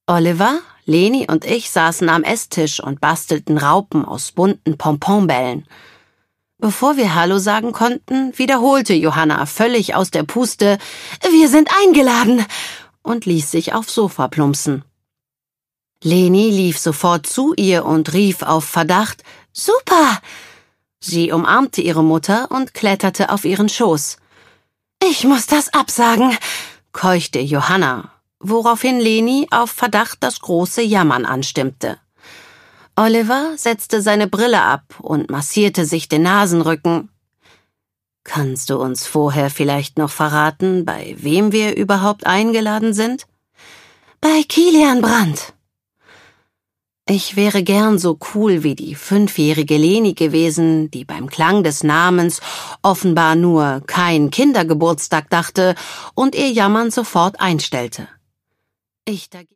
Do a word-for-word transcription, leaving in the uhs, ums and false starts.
Oliver, Leni und ich saßen am Esstisch und bastelten Raupen aus bunten Pomponbällen. Bevor wir Hallo sagen konnten, wiederholte Johanna völlig aus der Puste: »Wir sind eingeladen«, und ließ sich aufs Sofa plumpsen. Leni lief sofort zu ihr und rief auf Verdacht: »Super!« Sie umarmte ihre Mutter und kletterte auf ihren Schoß. »Ich muss das absagen«, keuchte Johanna, woraufhin Leni auf Verdacht das große Jammern anstimmte. Oliver setzte seine Brille ab und massierte sich den Nasenrücken. »Kannst du uns vorher vielleicht noch verraten, bei wem wir überhaupt eingeladen sind?« »Bei Kilian Brandt.« Ich wäre gern so cool wie die fünfjährige Leni gewesen, die beim Klang des Namens offenbar nur kein Kindergeburtstag dachte und ihr Jammern sofort einstellte. Ich dagegen